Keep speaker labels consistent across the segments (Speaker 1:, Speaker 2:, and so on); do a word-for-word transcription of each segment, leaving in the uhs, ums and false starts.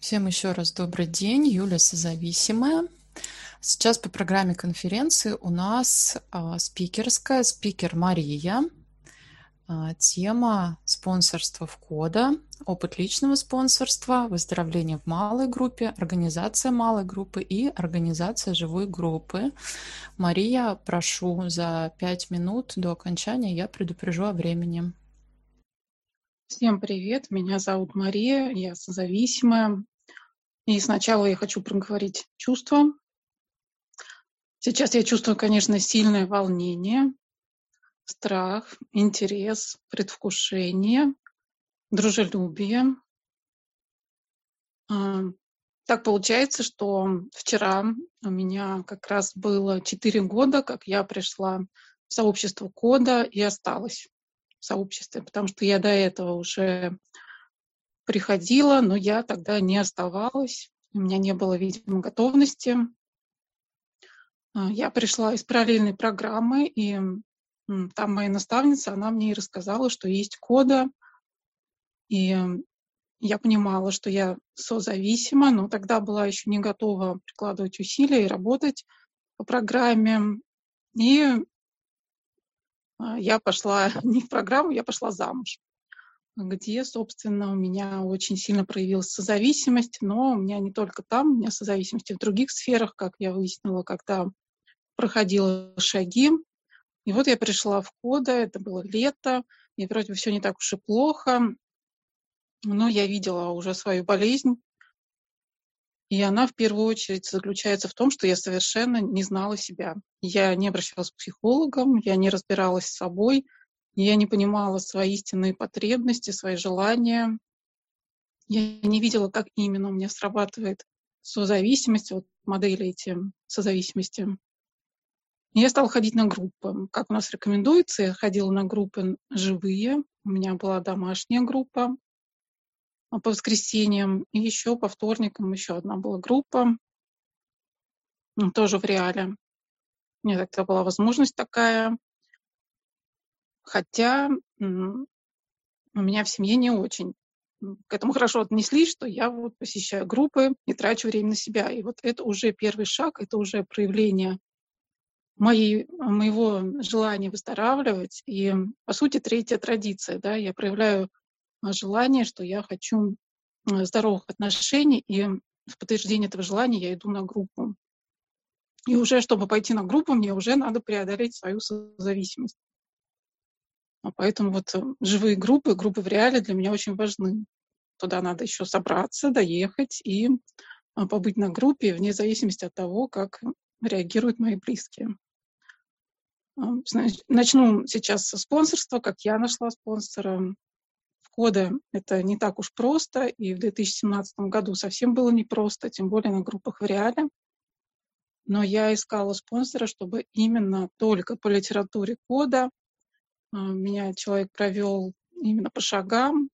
Speaker 1: Всем еще раз добрый день. Юля Созависимая. Сейчас по программе конференции у нас а, спикерская, спикер Мария. А, тема спонсорства в кода, опыт личного спонсорства, выздоровление в малой группе, организация малой группы и организация живой группы. Мария, прошу, за пять минут до окончания я предупрежу о времени.
Speaker 2: Всем привет, меня зовут Мария, я созависимая. И сначала я хочу проговорить чувства. Сейчас я чувствую, конечно, сильное волнение, страх, интерес, предвкушение, дружелюбие. А, Так получается, что вчера у меня как раз было четыре года, как я пришла в сообщество кода и осталась в сообществе, потому что я до этого уже приходила, но я тогда не оставалась. У меня не было, видимо, готовности. Я пришла из параллельной программы, и м, там моя наставница, она мне и рассказала, что есть кода. И м, я понимала, что я созависима, но тогда была еще не готова прикладывать усилия и работать по программе. И а, я пошла не в программу, я пошла замуж, где, собственно, у меня очень сильно проявилась созависимость, но у меня не только там, у меня созависимость и в других сферах, как я выяснила, когда проходила шаги. И вот я пришла в кода, это было лето, и вроде бы все не так уж и плохо, но я видела уже свою болезнь, и она в первую очередь заключается в том, что я совершенно не знала себя. Я не обращалась к психологам, я не разбиралась с собой, я не понимала свои истинные потребности, свои желания. Я не видела, как именно у меня срабатывает созависимость, вот модели эти созависимости. И я стала ходить на группы. Как у нас рекомендуется, я ходила на группы живые. У меня была домашняя группа по воскресеньям. И еще по вторникам еще одна была группа, тоже в реале. У меня тогда была возможность такая. Хотя м, у меня в семье не очень к этому хорошо отнеслись, что я вот посещаю группы и трачу время на себя. И вот это уже первый шаг, это уже проявление моей, моего желания выздоравливать. И, по сути, третья традиция. Да, я проявляю а, желание, что я хочу а, здоровых отношений, и в подтверждение этого желания я иду на группу. И уже, чтобы пойти на группу, мне уже надо преодолеть свою созависимость. А поэтому вот э, живые группы, группы в реале для меня очень важны. Туда надо еще собраться, доехать и а, побыть на группе, вне зависимости от того, как реагируют мои близкие. Начну сейчас со спонсорства, как я нашла спонсора. В кода это не так уж просто, и в две тысячи семнадцатом году совсем было непросто, тем более на группах в реале. Но я искала спонсора, чтобы именно только по литературе кода меня человек провел именно по шагам.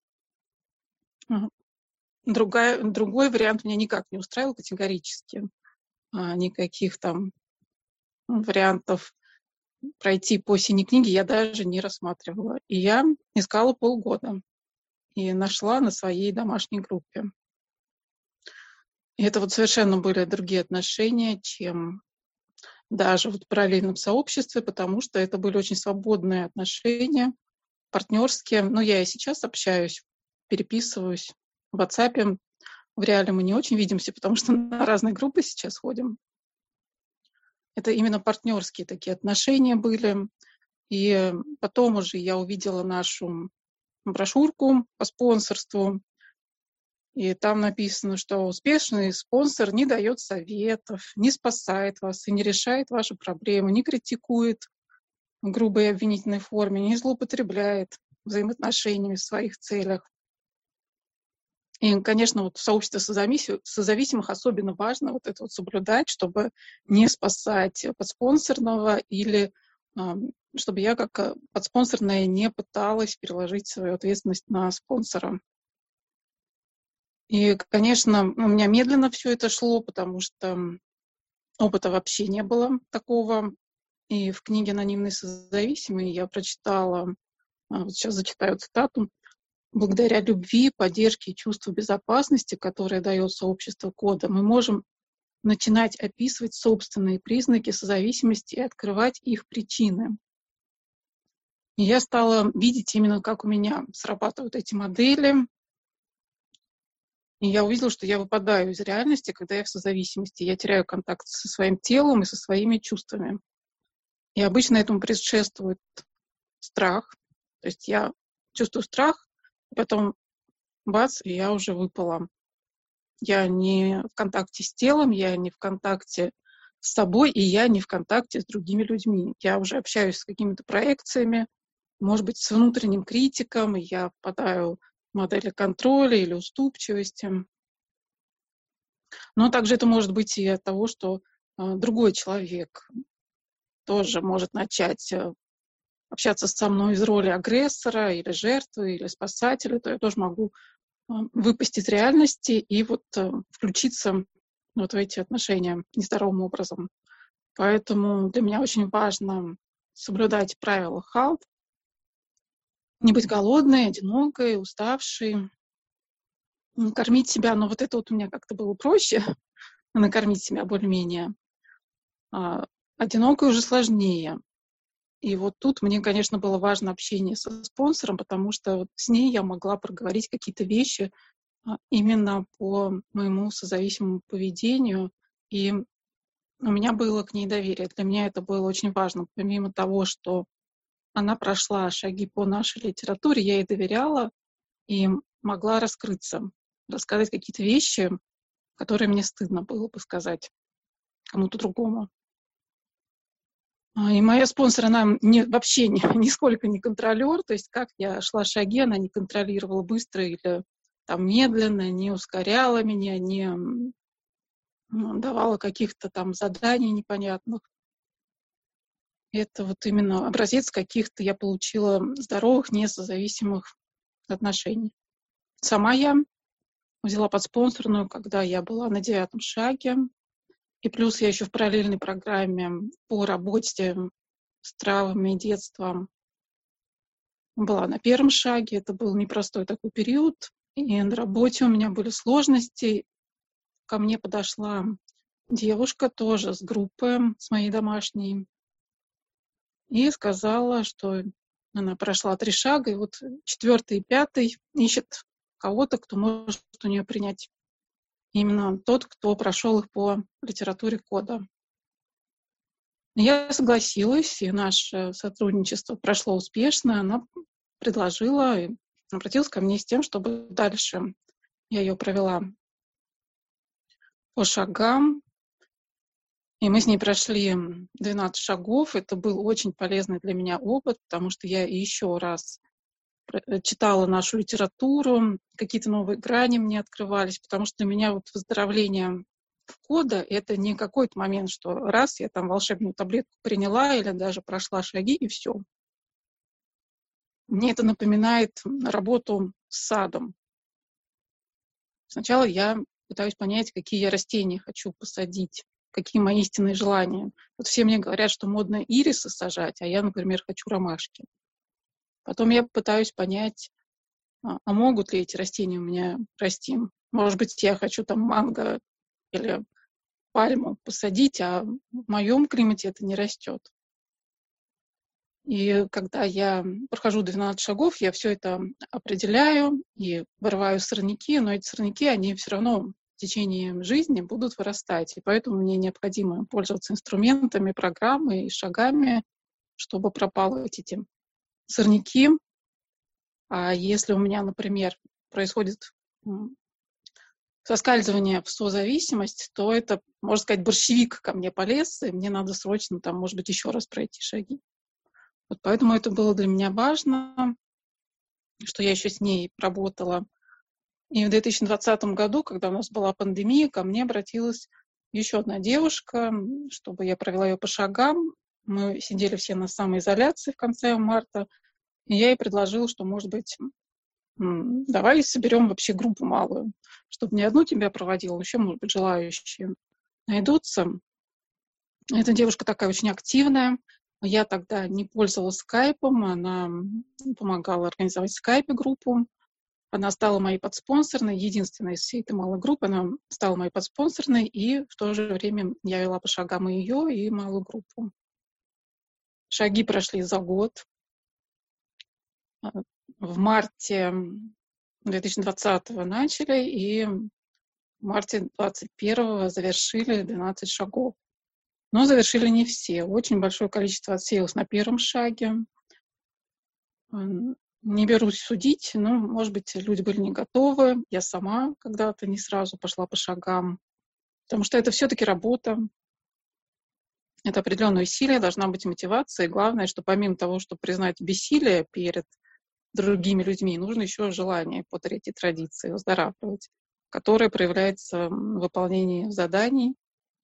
Speaker 2: Другая, другой вариант меня никак не устраивал категорически. Никаких там вариантов пройти по синей книге я даже не рассматривала. И я искала полгода и нашла на своей домашней группе. И это вот совершенно были другие отношения, чем даже вот в параллельном сообществе, потому что это были очень свободные отношения, партнерские. Ну, я и сейчас общаюсь, переписываюсь в WhatsApp. В реале мы не очень видимся, потому что на разные группы сейчас ходим. Это именно партнерские такие отношения были. И потом уже я увидела нашу брошюрку по спонсорству, и там написано, что успешный спонсор не дает советов, не спасает вас и не решает ваши проблемы, не критикует в грубой обвинительной форме, не злоупотребляет взаимоотношениями в своих целях. И, конечно, вот в сообществе созависимых особенно важно вот это вот соблюдать, чтобы не спасать подспонсорного или чтобы я как подспонсорная не пыталась переложить свою ответственность на спонсора. И, конечно, у меня медленно все это шло, потому что опыта вообще не было такого. И в книге «Анонимные созависимые» я прочитала, вот сейчас зачитаю цитату, благодаря любви, поддержке и чувству безопасности, которое дает сообщество кода, мы можем начинать описывать собственные признаки созависимости и открывать их причины. И я стала видеть именно, как у меня срабатывают эти модели. И я увидела, что я выпадаю из реальности, когда я в созависимости. Я теряю контакт со своим телом и со своими чувствами. И обычно этому предшествует страх. То есть я чувствую страх, и потом бац, и я уже выпала. Я не в контакте с телом, я не в контакте с собой, и я не в контакте с другими людьми. Я уже общаюсь с какими-то проекциями, может быть, с внутренним критиком, и я впадаю в модели контроля или уступчивости. Но также это может быть и от того, что э, другой человек тоже может начать э, общаться со мной из роли агрессора или жертвы, или спасателя, то я тоже могу э, выпасть из реальности и вот э, включиться вот в эти отношения нездоровым образом. Поэтому для меня очень важно соблюдать правила халт, не быть голодной, одинокой, уставшей, кормить себя. Но вот это вот у меня как-то было проще, накормить себя более-менее. А одинокой уже сложнее. И вот тут мне, конечно, было важно общение со спонсором, потому что вот с ней я могла проговорить какие-то вещи а, именно по моему созависимому поведению. И у меня было к ней доверие. Для меня это было очень важно. Помимо того, что она прошла шаги по нашей литературе, я ей доверяла и могла раскрыться, рассказать какие-то вещи, которые мне стыдно было бы сказать кому-то другому. И моя спонсор, она не, вообще ни, нисколько не контролер, то есть как я шла шаги, она не контролировала быстро или там медленно, не ускоряла меня, не давала каких-то там заданий непонятных. Это вот именно образец каких-то я получила здоровых, несозависимых отношений. Сама я взяла подспонсорную, когда я была на девятом шаге. И плюс я еще в параллельной программе по работе с травмами детства была на первом шаге. Это был непростой такой период. И на работе у меня были сложности. Ко мне подошла девушка тоже с группы, с моей домашней, и сказала, что она прошла три шага, и вот четвертый и пятый ищет кого-то, кто может у нее принять. Именно тот, кто прошел их по литературе кода. Я согласилась, и наше сотрудничество прошло успешно. Она предложила, и обратилась ко мне с тем, чтобы дальше я ее провела по шагам. И мы с ней прошли двенадцать шагов. Это был очень полезный для меня опыт, потому что я еще раз читала нашу литературу, какие-то новые грани мне открывались, потому что для меня вот выздоровление в кода — это не какой-то момент, что раз я там волшебную таблетку приняла или даже прошла шаги, и все. Мне это напоминает работу с садом. Сначала я пытаюсь понять, какие я растения хочу посадить, какие мои истинные желания. Вот все мне говорят, что модно ирисы сажать, а я, например, хочу ромашки. Потом я пытаюсь понять, а, а могут ли эти растения у меня расти. Может быть, я хочу там манго или пальму посадить, а в моем климате это не растет. И когда я прохожу двенадцать шагов, я все это определяю и вырываю сорняки, но эти сорняки, они все равно в течение жизни будут вырастать. И поэтому мне необходимо пользоваться инструментами, программой и шагами, чтобы пропалывать эти сорняки. А если у меня, например, происходит соскальзывание в созависимость, то это, можно сказать, борщевик ко мне полез, и мне надо срочно, там, может быть, еще раз пройти шаги. Вот поэтому это было для меня важно, что я еще с ней работала. И в две тысячи двадцатом году, когда у нас была пандемия, ко мне обратилась еще одна девушка, чтобы я провела ее по шагам. Мы сидели все на самоизоляции в конце марта, и я ей предложила, что, может быть, давай соберем вообще группу малую, чтобы не одну тебя проводила, еще, может быть, желающие найдутся. Эта девушка такая очень активная. Я тогда не пользовалась скайпом, она помогала организовать в скайпе группу. Она стала моей подспонсорной, единственной из всей этой малой группы. Она стала моей подспонсорной, и в то же время я вела по шагам и ее, и малую группу. Шаги прошли за год. В марте две тысячи двадцатого начали, и в марте двадцать первого завершили двенадцать шагов. Но завершили не все. Очень большое количество отсеялось на первом шаге. Не берусь судить, но, может быть, люди были не готовы. Я сама когда-то не сразу пошла по шагам, потому что это все-таки работа. Это определенное усилие, должна быть мотивация. И главное, что помимо того, чтобы признать бессилие перед другими людьми, нужно еще желание по третьей традиции выздоравливать, которое проявляется в выполнении заданий,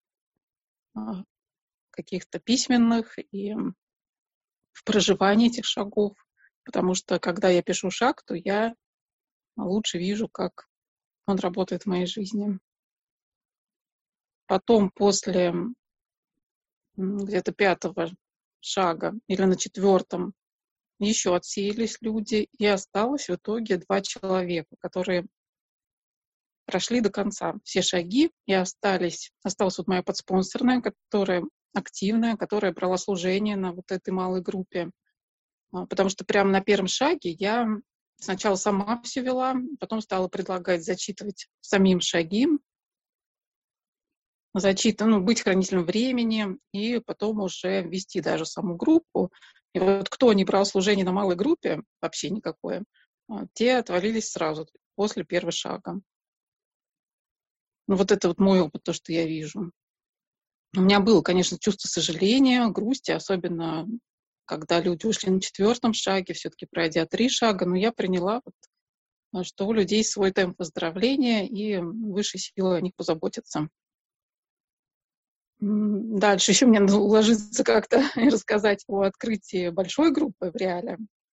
Speaker 2: каких-то письменных и в проживании этих шагов. Потому что, когда я пишу шаг, то я лучше вижу, как он работает в моей жизни. Потом, после где-то пятого шага или на четвертом, еще отсеялись люди, и осталось в итоге два человека, которые прошли до конца все шаги, и остались, осталась вот моя подспонсорная, которая активная, которая брала служение на вот этой малой группе. Потому что прямо на первом шаге я сначала сама все вела, потом стала предлагать зачитывать самим шаги, зачитывать, ну, быть хранителем времени, и потом уже вести даже саму группу. И вот кто не брал служение на малой группе, вообще никакое, те отвалились сразу, после первого шага. Ну, вот это вот мой опыт, то, что я вижу. У меня было, конечно, чувство сожаления, грусти, особенно когда люди ушли на четвертом шаге, все-таки пройдя три шага, но я приняла, вот, что у людей свой темп выздоровления, и высшие силы о них позаботятся. Дальше еще мне надо уложиться как-то и рассказать о открытии большой группы в реале.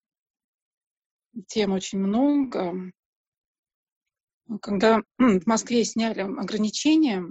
Speaker 2: Тем очень много. Когда в Москве сняли ограничения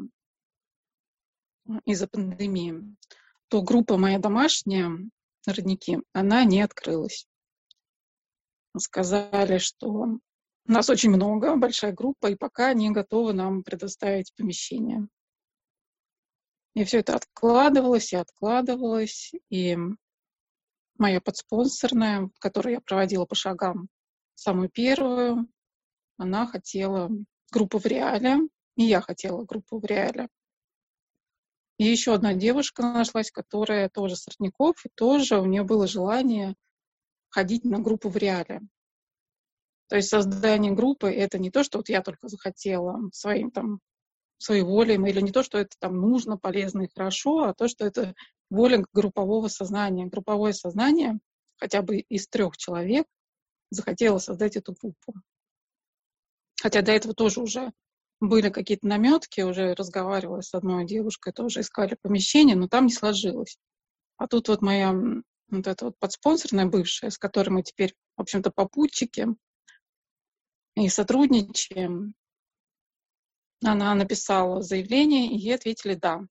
Speaker 2: из-за пандемии, то группа моя домашняя, родники, она не открылась. Сказали, что нас очень много, большая группа, и пока не готовы нам предоставить помещение. И все это откладывалось и откладывалось, и моя подспонсорная, которую я проводила по шагам, самую первую, она хотела группу в реале, и я хотела группу в реале. И еще одна девушка нашлась, которая тоже с родников, и тоже у нее было желание ходить на группу в реале. То есть создание группы — это не то, что вот я только захотела своим там, своей волей, или не то, что это там нужно, полезно и хорошо, а то, что это воля группового сознания. Групповое сознание хотя бы из трех человек захотело создать эту группу. Хотя до этого тоже уже были какие-то наметки, уже разговаривала с одной девушкой, тоже искали помещение, но там не сложилось. А тут вот моя вот эта вот подспонсорная бывшая, с которой мы теперь, в общем-то, попутчики и сотрудничаем, она написала заявление, и ей ответили «да».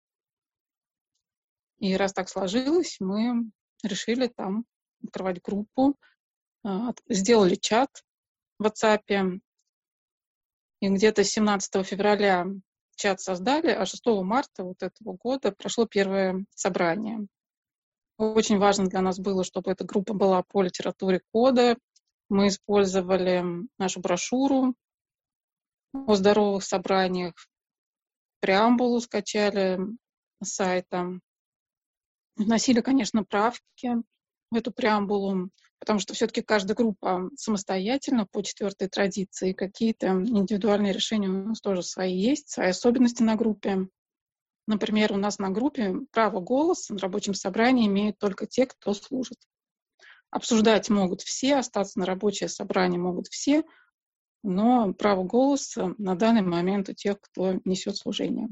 Speaker 2: И раз так сложилось, мы решили там открывать группу, сделали чат в WhatsApp, и где-то семнадцатого февраля чат создали, а шестого марта вот этого года прошло первое собрание. Очень важно для нас было, чтобы эта группа была по литературе кода. Мы использовали нашу брошюру о здоровых собраниях, преамбулу скачали с сайта. Вносили, конечно, правки в эту преамбулу, потому что все-таки каждая группа самостоятельно по четвертой традиции. Какие-то индивидуальные решения у нас тоже свои есть, свои особенности на группе. Например, у нас на группе право голоса на рабочем собрании имеют только те, кто служит. Обсуждать могут все, остаться на рабочее собрание могут все, но право голоса на данный момент у тех, кто несет служение.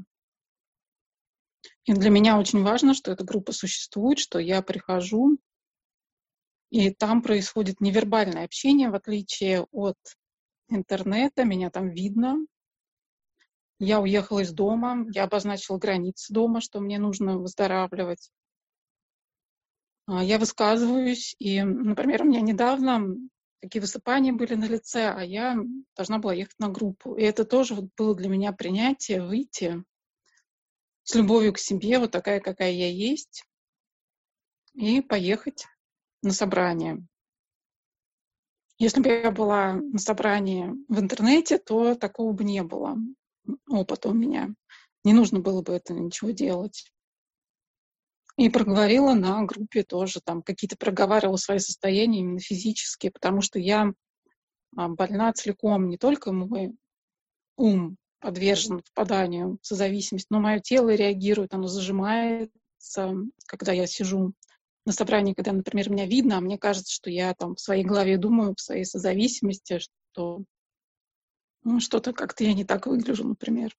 Speaker 2: И для меня очень важно, что эта группа существует, что я прихожу, и там происходит невербальное общение, в отличие от интернета, меня там видно. Я уехала из дома, я обозначила границы дома, что мне нужно выздоравливать. Я высказываюсь, и, например, у меня недавно такие высыпания были на лице, а я должна была ехать на группу. И это тоже вот было для меня принятие, выйти с любовью к себе, вот такая, какая я есть, и поехать на собрание. Если бы я была на собрании в интернете, то такого бы не было опыта у меня. Не нужно было бы это ничего делать. И проговорила на группе тоже, там какие-то проговаривала свои состояния именно физические, потому что я больна целиком, не только мой ум подвержен впаданию в созависимость, но мое тело реагирует, оно зажимается, когда я сижу на собрании, когда, например, меня видно, а мне кажется, что я там в своей голове думаю, в своей созависимости, что ну, что-то как-то я не так выгляжу, например.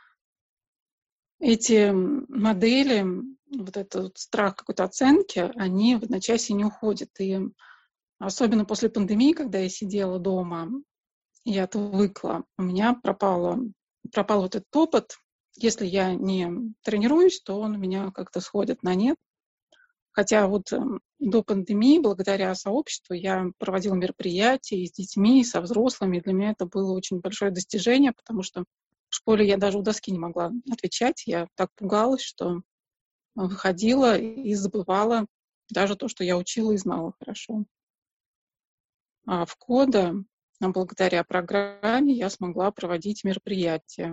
Speaker 2: Эти модели, вот этот вот страх какой-то оценки, они в одночасье не уходят. И особенно после пандемии, когда я сидела дома, я отвыкла, у меня пропало, пропал вот этот опыт. Если я не тренируюсь, то он у меня как-то сходит на нет. Хотя вот до пандемии, благодаря сообществу, я проводила мероприятия и с детьми, и со взрослыми. И для меня это было очень большое достижение, потому что в школе я даже у доски не могла отвечать. Я так пугалась, что выходила и забывала даже то, что я учила и знала хорошо. А в Кода, благодаря программе, я смогла проводить мероприятия.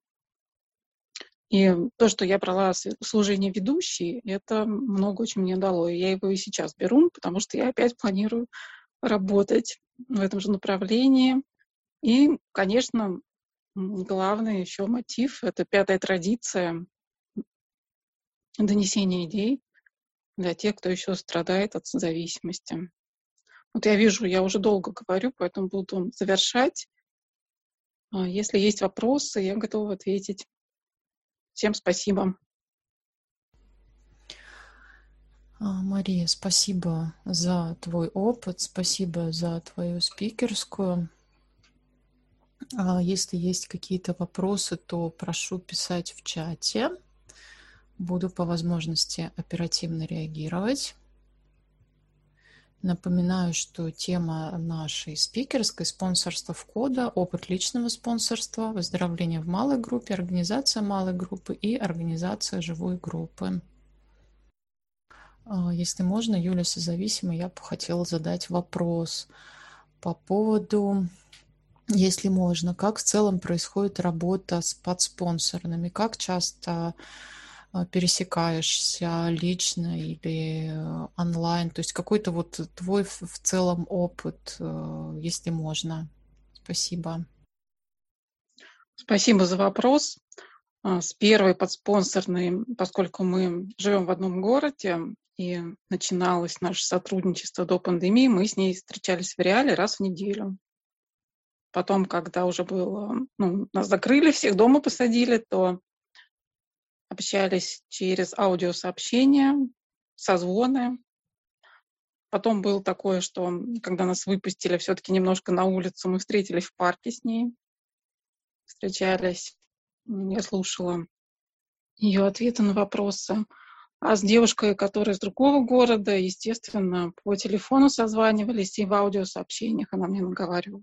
Speaker 2: И то, что я брала служение ведущей, это много очень мне дало. И я его и сейчас беру, потому что я опять планирую работать в этом же направлении. И, конечно, главный еще мотив — это пятая традиция донесения идей для тех, кто еще страдает от зависимости. Вот я вижу, я уже долго говорю, поэтому буду завершать. Если есть вопросы, я готова ответить. Всем спасибо.
Speaker 1: Мария, спасибо за твой опыт, спасибо за твою спикерскую. Если есть какие-то вопросы, то прошу писать в чате. Буду по возможности оперативно реагировать. Напоминаю, что тема нашей спикерской — спонсорство в Кода, опыт личного спонсорства, выздоровление в малой группе, организация малой группы и организация живой группы. Если можно, Юля Созависимая, я бы хотела задать вопрос по поводу, если можно, как в целом происходит работа с подспонсорными, как часто пересекаешься лично или онлайн, то есть какой-то вот твой в целом опыт, если можно. Спасибо.
Speaker 2: Спасибо за вопрос. С первой подспонсорной, поскольку мы живем в одном городе и начиналось наше сотрудничество до пандемии, мы с ней встречались в реале раз в неделю. Потом, когда уже было, ну, нас закрыли, всех дома посадили, то общались через аудиосообщения, созвоны. Потом было такое, что когда нас выпустили все-таки немножко на улицу, мы встретились в парке с ней, встречались, я слушала ее ответы на вопросы. А с девушкой, которая из другого города, естественно, по телефону созванивались и в аудиосообщениях она мне наговаривала.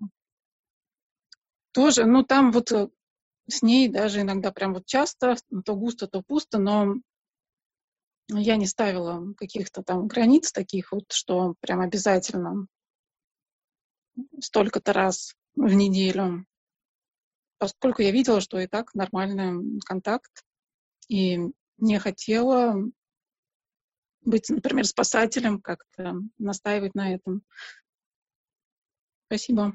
Speaker 2: Тоже, ну там вот с ней даже иногда прям вот часто, то густо, то пусто, но я не ставила каких-то там границ таких вот, что прям обязательно столько-то раз в неделю, поскольку я видела, что и так нормальный контакт, и не хотела быть, например, спасателем, как-то настаивать на этом. Спасибо.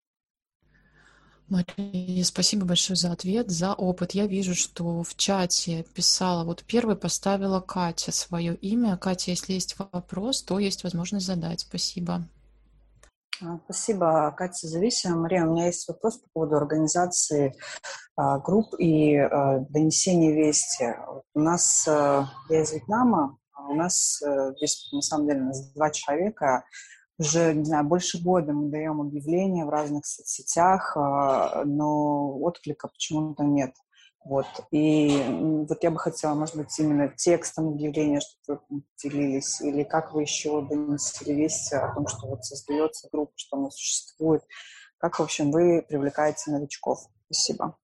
Speaker 1: Мария, спасибо большое за ответ, за опыт. Я вижу, что в чате писала, вот первой поставила Катя свое имя. Катя, если есть вопрос, то есть возможность задать. Спасибо.
Speaker 3: Спасибо, Катя Созависимая. Мария, у меня есть вопрос по поводу организации а, групп и а, донесения вести. У нас, а, я из Вьетнама, а у нас а, здесь, на самом деле, у нас два человека. Уже, не знаю, больше года мы даем объявления в разных соцсетях, а, но отклика почему-то нет. Вот. И вот я бы хотела, может быть, именно текстом объявления, чтобы вы делились, или как вы еще донесли весть о том, что вот создается группа, что она существует, как, в общем, вы привлекаете новичков. Спасибо.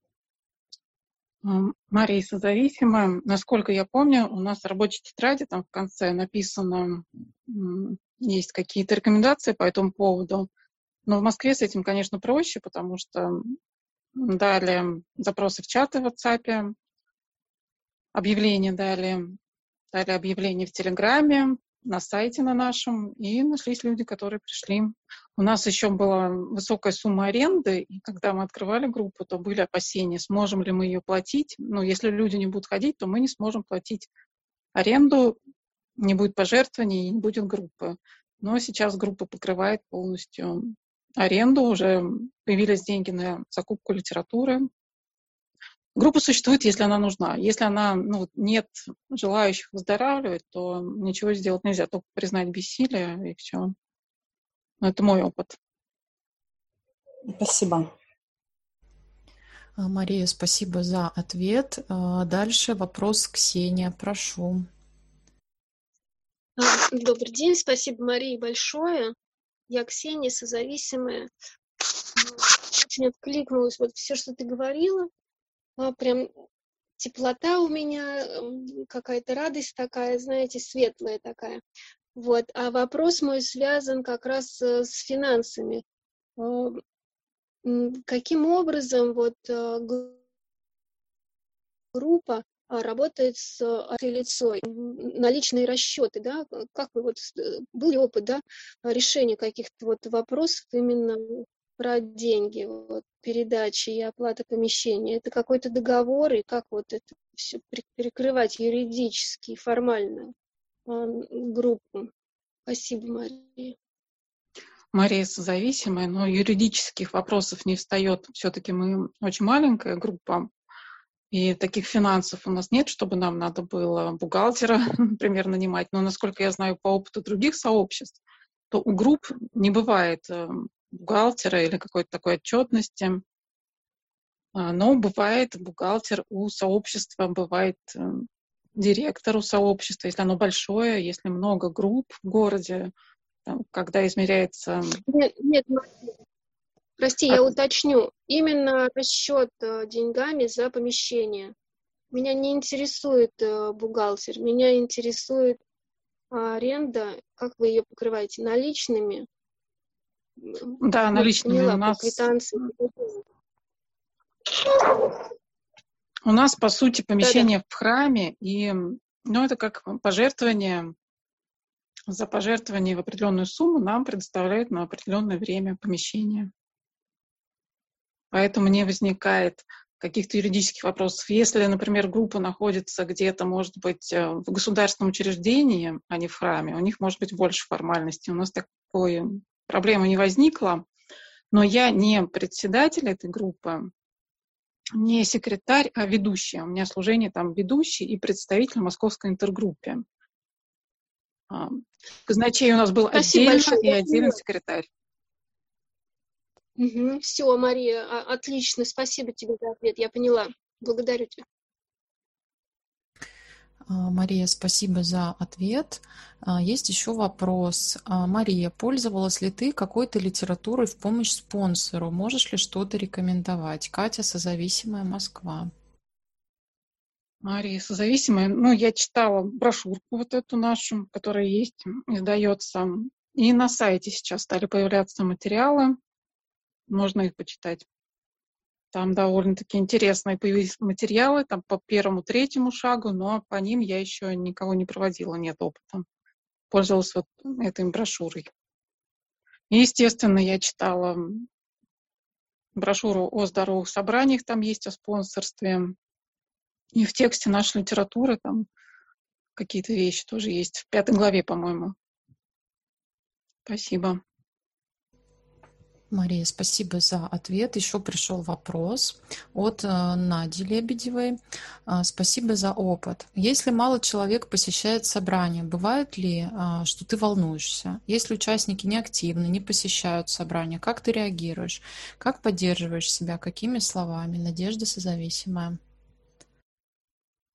Speaker 2: Мария созависимая. Насколько я помню, у нас в рабочей тетради там в конце написано, есть какие-то рекомендации по этому поводу. Но в Москве с этим, конечно, проще, потому что дали запросы в чаты в WhatsApp, объявления дали, дали объявления в Телеграме, на сайте на нашем, и нашлись люди, которые пришли. У нас еще была высокая сумма аренды, и когда мы открывали группу, то были опасения, сможем ли мы ее платить. Ну, если люди не будут ходить, то мы не сможем платить аренду, не будет пожертвований, не будет группы. Но сейчас группа покрывает полностью аренду, уже появились деньги на закупку литературы. Группа существует, если она нужна. Если она, ну, нет желающих выздоравливать, то ничего сделать нельзя, только признать бессилие, и все. Но это мой опыт.
Speaker 3: Спасибо.
Speaker 1: Мария, спасибо за ответ. Дальше вопрос Ксения, прошу.
Speaker 4: Добрый день, спасибо, Марии, большое. Я Ксения, созависимая. Очень откликнулась вот все, что ты говорила. Прям теплота у меня, какая-то радость такая, знаете, светлая такая. Вот. А вопрос мой связан как раз с финансами. Каким образом вот группа работает с лицой, наличные расчеты, да? Как вы вот, был ли опыт, да, решения каких-то вот вопросов именно про деньги, вот, передачи и оплата помещения? Это какой-то договор, и как вот это все перекрывать юридически и формально группу? Спасибо, Мария.
Speaker 2: Мария созависимая, но юридических вопросов не встает. Все-таки мы очень маленькая группа, и таких финансов у нас нет, чтобы нам надо было бухгалтера, например, нанимать. Но, насколько я знаю по опыту других сообществ, то у групп не бывает бухгалтера или какой-то такой отчетности, но бывает бухгалтер у сообщества, бывает директор у сообщества, если оно большое, если много групп в городе, там, когда измеряется...
Speaker 4: Нет, нет, прости, я уточню. Именно расчет деньгами за помещение. Меня не интересует бухгалтер, меня интересует аренда. Как вы ее покрываете? Наличными?
Speaker 2: Да, наличными.
Speaker 4: Поняла,
Speaker 2: у нас...
Speaker 4: квитанции.
Speaker 2: У нас, по сути, помещение Да-да. в храме, и ну, это как пожертвование. За пожертвование в определенную сумму нам предоставляют на определенное время помещение. Поэтому не возникает каких-то юридических вопросов. Если, например, группа находится где-то, может быть, в государственном учреждении, а не в храме, у них может быть больше формальностей. У нас такой проблемы не возникло, но я не председатель этой группы, не секретарь, а ведущая. У меня служение там ведущий и представитель Московской интергруппе. Казначей у нас был
Speaker 4: Спасибо
Speaker 2: отдельно
Speaker 4: большое.
Speaker 2: и отдельный секретарь.
Speaker 4: Угу. Все, Мария, отлично. Спасибо тебе за ответ. Я поняла. Благодарю тебя.
Speaker 1: Мария, спасибо за ответ. Есть еще вопрос. Мария, пользовалась ли ты какой-то литературой в помощь спонсору? Можешь ли что-то рекомендовать? Катя, созависимая, Москва.
Speaker 2: Мария созависимая. Ну, я читала брошюрку вот эту нашу, которая есть, издается. И на сайте сейчас стали появляться материалы. Можно их почитать. Там довольно-таки интересные появились материалы, там по первому, третьему шагу, но по ним я еще никого не проводила, нет опыта. Пользовалась вот этой брошюрой. И, естественно, я читала брошюру о здоровых собраниях, там есть о спонсорстве. И в тексте нашей литературы там какие-то вещи тоже есть. В пятой главе, по-моему. Спасибо.
Speaker 1: Мария, спасибо за ответ. Еще пришел вопрос от Нади Лебедевой. Спасибо за опыт. Если мало человек посещает собрание, бывает ли, что ты волнуешься? Если участники неактивны, не посещают собрания, как ты реагируешь? Как поддерживаешь себя? Какими словами? Надежда созависимая.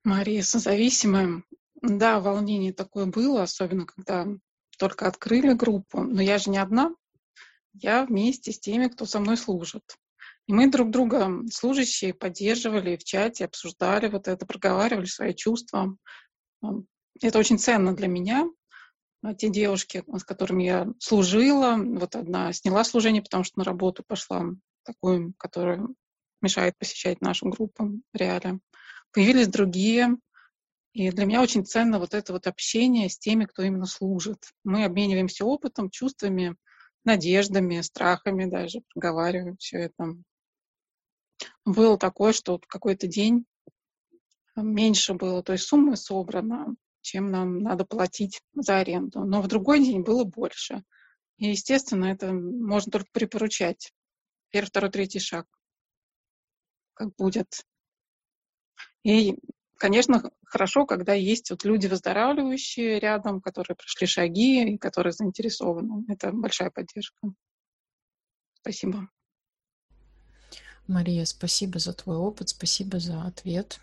Speaker 2: Мария созависимая. Да, волнение такое было, особенно когда только открыли группу. Но я же не одна, я вместе с теми, кто со мной служит. И мы друг друга, служащие, поддерживали в чате, обсуждали вот это, проговаривали свои чувства. Это очень ценно для меня. Те девушки, с которыми я служила, вот одна сняла служение, потому что на работу пошла, такую, которая мешает посещать нашу группу в реале. Появились другие. И для меня очень ценно вот это вот общение с теми, кто именно служит. Мы обмениваемся опытом, чувствами, надеждами, страхами даже, проговариваем все это. Было такое, что вот какой-то день меньше было той суммы собрано, чем нам надо платить за аренду. Но в другой день было больше. И, естественно, это можно только припоручать. Первый, второй, третий шаг. Как будет. И, конечно, хорошо, когда есть вот люди выздоравливающие рядом, которые прошли шаги и которые заинтересованы. Это большая поддержка. Спасибо.
Speaker 1: Мария, спасибо за твой опыт, спасибо за ответ.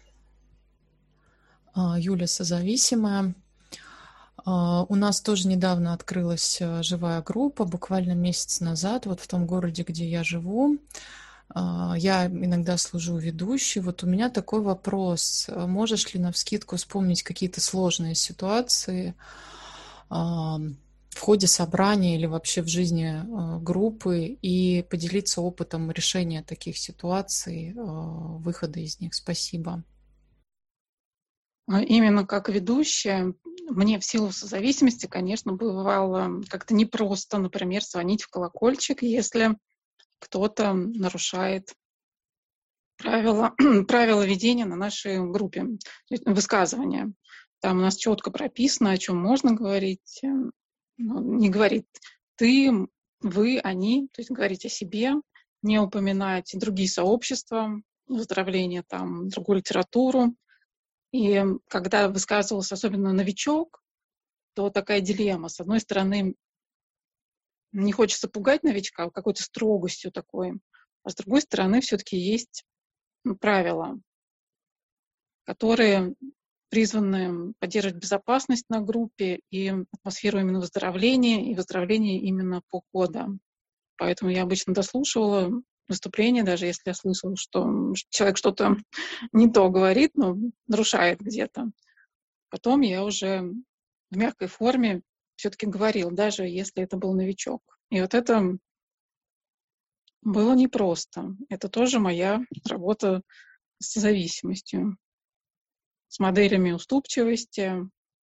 Speaker 1: Юля созависимая. У нас тоже недавно открылась живая группа, буквально месяц назад, вот в том городе, где я живу. Я иногда служу ведущей. Вот у меня такой вопрос. Можешь ли навскидку вспомнить какие-то сложные ситуации в ходе собрания или вообще в жизни группы и поделиться опытом решения таких ситуаций, выхода из них? Спасибо.
Speaker 2: Именно как ведущая, мне в силу созависимости, конечно, бывало как-то непросто, например, звонить в колокольчик, если кто-то нарушает правила, правила ведения на нашей группе, высказывания. Там у нас четко прописано, о чем можно говорить. Не говорить ты, вы, они, то есть говорить о себе, не упоминать другие сообщества, выздоровления, там, другую литературу. И когда высказывался особенно новичок, то такая дилемма. С одной стороны, не хочется пугать новичка какой-то строгостью такой, а с другой стороны, все-таки есть правила, которые призваны поддерживать безопасность на группе и атмосферу именно выздоровления, и выздоровления именно по кодам. Поэтому я обычно дослушивала выступление, даже если я слышала, что человек что-то не то говорит, но нарушает где-то. Потом я уже в мягкой форме все-таки говорила, даже если это был новичок. И вот это было непросто. Это тоже моя работа с зависимостью, с моделями уступчивости,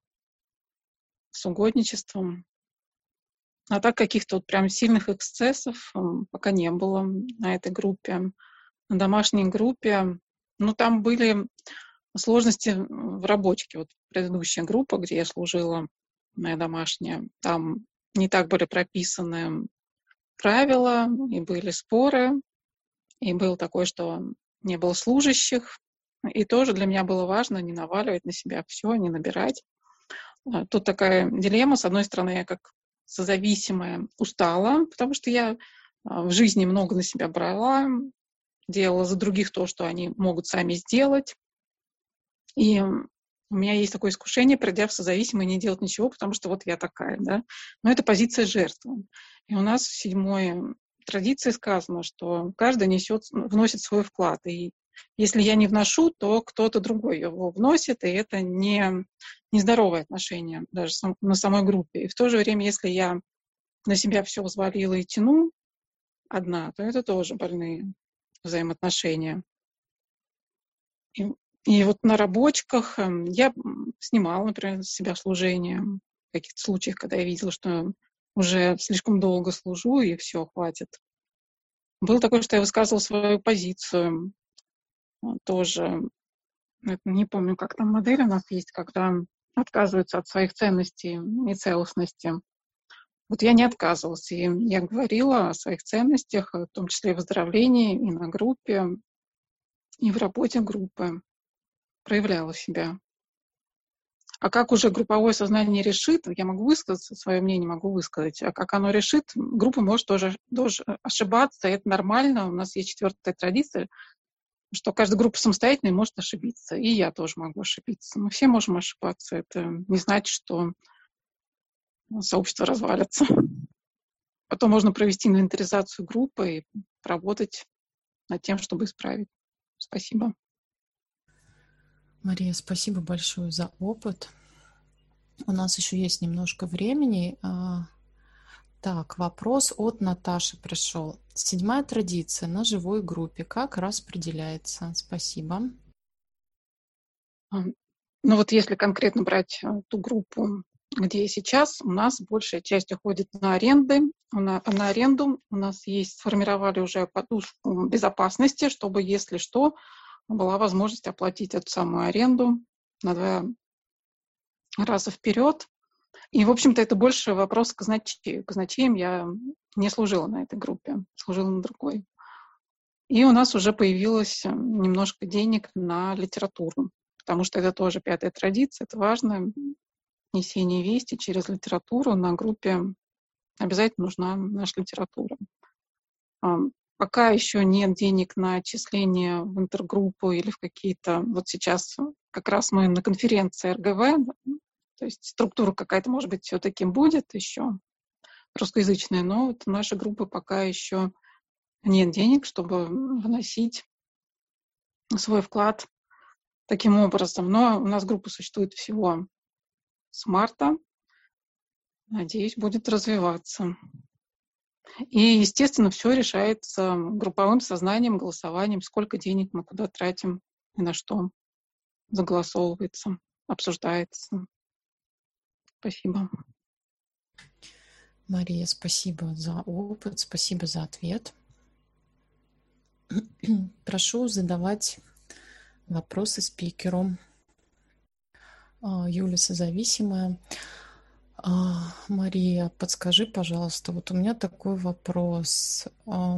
Speaker 2: с угодничеством. А так каких-то вот прям сильных эксцессов пока не было на этой группе. На домашней группе, ну, там были сложности в рабочке. Вот предыдущая группа, где я служила, моя домашняя, там не так были прописаны правила, и были споры, и было такое, что не было служащих. И тоже для меня было важно не наваливать на себя все, не набирать. Тут такая дилемма. С одной стороны, я как созависимая устала, потому что я в жизни много на себя брала, делала за других то, что они могут сами сделать. И у меня есть такое искушение, придя в созависимое, не делать ничего, потому что вот я такая, да. Но это позиция жертвы. И у нас в седьмой традиции сказано, что каждый несет, вносит свой вклад. И если я не вношу, то кто-то другой его вносит, и это не нездоровое отношение даже сам, на самой группе. И в то же время, если я на себя все взвалила и тяну одна, то это тоже больные взаимоотношения. И, и вот на рабочках я снимала, например, с себя служение в каких-то случаях, когда я видела, что уже слишком долго служу, и все, хватит. Было такое, что я высказывала свою позицию. Тоже, не помню, как там модель у нас есть, когда отказываются от своих ценностей и целостности. Вот я не отказывалась, и я говорила о своих ценностях, в том числе и в выздоровлении, и на группе, и в работе группы. Проявляла себя. А как уже групповое сознание решит, я могу высказать, свое мнение могу высказать, а как оно решит, группа может тоже, тоже ошибаться, и это нормально. У нас есть четвертая традиция, что каждая группа самостоятельная и может ошибиться. И я тоже могу ошибиться. Мы все можем ошибаться. Это не значит, что сообщество развалится. Потом можно провести инвентаризацию группы и работать над тем, чтобы исправить. Спасибо.
Speaker 1: Мария, спасибо большое за опыт. У нас еще есть немножко времени. Так, вопрос от Наташи пришел. Седьмая традиция на живой группе. Как распределяется? Спасибо.
Speaker 2: Ну вот если конкретно брать ту группу, где я сейчас, у нас большая часть уходит на аренды. На, на аренду у нас есть, сформировали уже подушку безопасности, чтобы, если что, была возможность оплатить эту самую аренду на два раза вперед. И, в общем-то, это больше вопрос к казначею. Казначеем я не служила на этой группе, служила на другой. И у нас уже появилось немножко денег на литературу, потому что это тоже пятая традиция, это важно. Несение вести через литературу на группе обязательно нужна наша литература. Пока еще нет денег на отчисления в интергруппу или в какие-то... Вот сейчас как раз мы на конференции эр гэ вэ, то есть структура какая-то, может быть, все-таки будет еще русскоязычная, но вот в нашей группе пока еще нет денег, чтобы вносить свой вклад таким образом. Но у нас группа существует всего с марта. Надеюсь, будет развиваться. И, естественно, все решается групповым сознанием, голосованием, сколько денег мы куда тратим и на что заголосовывается, обсуждается. Спасибо.
Speaker 1: Мария, спасибо за опыт, спасибо за ответ. Прошу задавать вопросы спикеру. Юля Созависимая. Мария, подскажи, пожалуйста, вот у меня такой вопрос.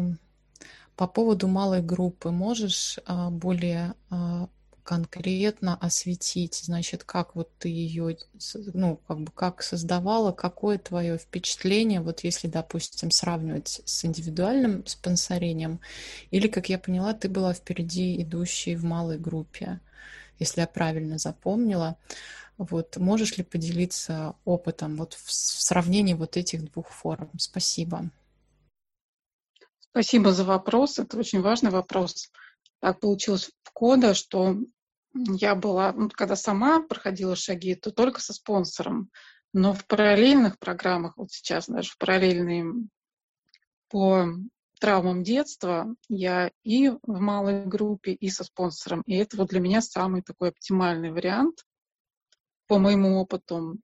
Speaker 1: По поводу малой группы можешь более конкретно осветить, значит, как вот ты ее, ну, как бы как создавала, какое твое впечатление, вот если, допустим, сравнивать с индивидуальным спонсорением, или, как я поняла, ты была впереди идущей в малой группе, если я правильно запомнила. Вот, можешь ли поделиться опытом вот в, в сравнении вот этих двух форм? Спасибо.
Speaker 2: Спасибо за вопрос. Это очень важный вопрос. Так получилось в кода, что я была, ну, когда сама проходила шаги, то только со спонсором. Но в параллельных программах, вот сейчас даже в параллельные по травмам детства, я и в малой группе, и со спонсором. И это вот для меня самый такой оптимальный вариант по моему опыту.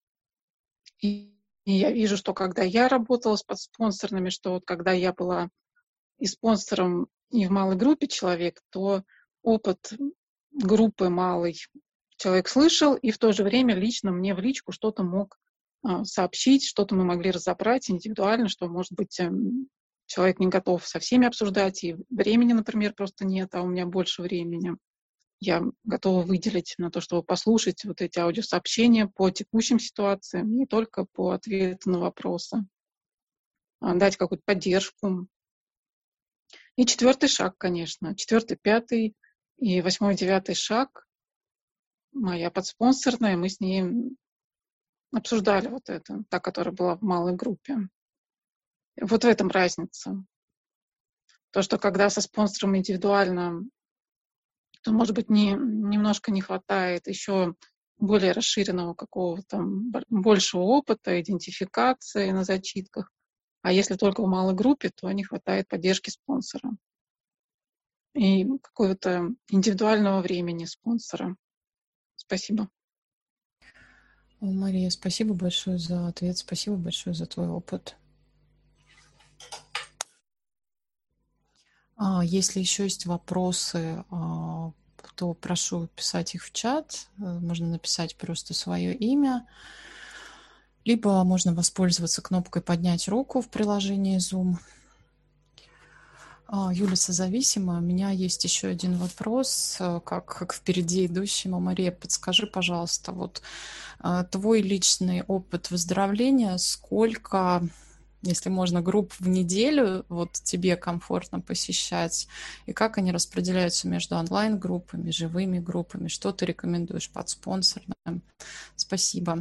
Speaker 2: И, и я вижу, что когда я работала с подспонсорными, что вот когда я была и спонсором, и в малой группе человек, то опыт группы малой человек слышал, и в то же время лично мне в личку что-то мог а, сообщить, что-то мы могли разобрать индивидуально, что, может быть, человек не готов со всеми обсуждать, и времени, например, просто нет, а у меня больше времени. Я готова выделить на то, чтобы послушать вот эти аудиосообщения по текущим ситуациям, не только по ответу на вопросы, а дать какую-то поддержку. И четвертый шаг, конечно. Четвертый, пятый и восьмой, девятый шаг. Моя подспонсорная, мы с ней обсуждали вот это, та, которая была в малой группе. Вот в этом разница. То, что когда со спонсором индивидуально, то, может быть, не, немножко не хватает еще более расширенного какого-то большего опыта, идентификации на зачитках. А если только в малой группе, то не хватает поддержки спонсора и какого-то индивидуального времени спонсора. Спасибо.
Speaker 1: Мария, спасибо большое за ответ, спасибо большое за твой опыт. Если еще есть вопросы, то прошу писать их в чат. Можно написать просто свое имя. Либо можно воспользоваться кнопкой «Поднять руку» в приложении Zoom. Юля Созависимая, у меня есть еще один вопрос, как, как впереди идущему. Мария, подскажи, пожалуйста, вот твой личный опыт выздоровления, сколько если можно, групп в неделю вот тебе комфортно посещать, и как они распределяются между онлайн-группами, живыми группами, что ты рекомендуешь под спонсорным? Спасибо.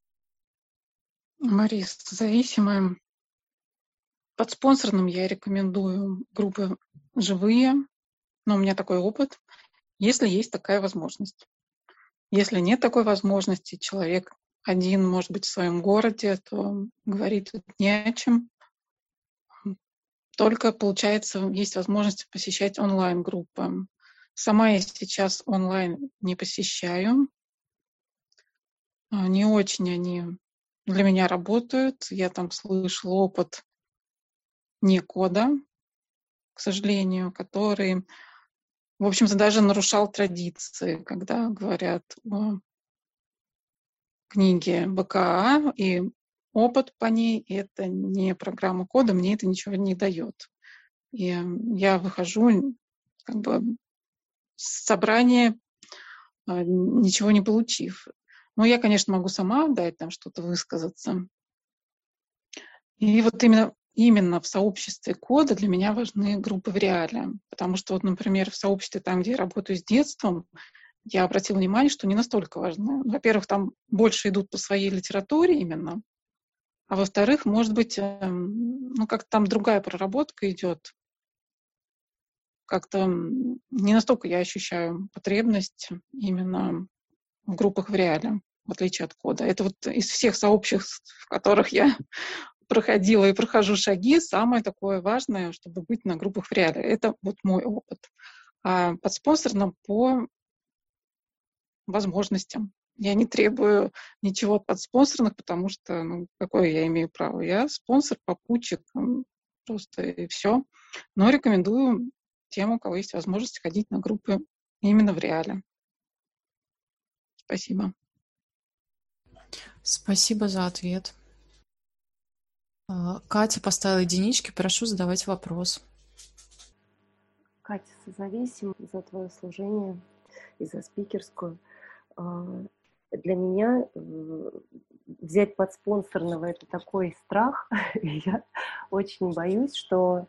Speaker 2: Мария, зависимая. Под спонсорным я рекомендую группы живые, но у меня такой опыт, если есть такая возможность. Если нет такой возможности, человек один, может быть, в своем городе, то говорить тут не о чем. Только, получается, есть возможность посещать онлайн-группы. Сама я сейчас онлайн не посещаю. Не очень они для меня работают. Я там слышала опыт не кода, к сожалению, который, в общем-то, даже нарушал традиции, когда говорят о книге бэ ка а, и опыт по ней — это не программа кода, мне это ничего не дает. И я выхожу как бы с собрания, ничего не получив. Но я, конечно, могу сама дать там что-то высказаться. И вот именно, именно в сообществе кода для меня важны группы в реале. Потому что, вот, например, в сообществе, там, где я работаю с детством, я обратила внимание, что не настолько важны. Во-первых, там больше идут по своей литературе именно. А во-вторых, может быть, ну, как-то там другая проработка идет. Как-то не настолько я ощущаю потребность именно в группах в реале, в отличие от кода. Это вот из всех сообществ, в которых я проходила и прохожу шаги, самое такое важное, чтобы быть на группах в реале. Это вот мой опыт. А под спонсорным по возможностям. Я не требую ничего от подспонсорных, потому что, ну, какое я имею право? Я спонсор, попутчик, просто и все. Но рекомендую тем, у кого есть возможность ходить на группы именно в реале. Спасибо.
Speaker 1: Спасибо за ответ. Катя поставила единички, прошу задавать вопрос.
Speaker 5: Катя, созависим за твое служение и за спикерскую. Для меня взять подспонсорного — это такой страх. Я очень боюсь, что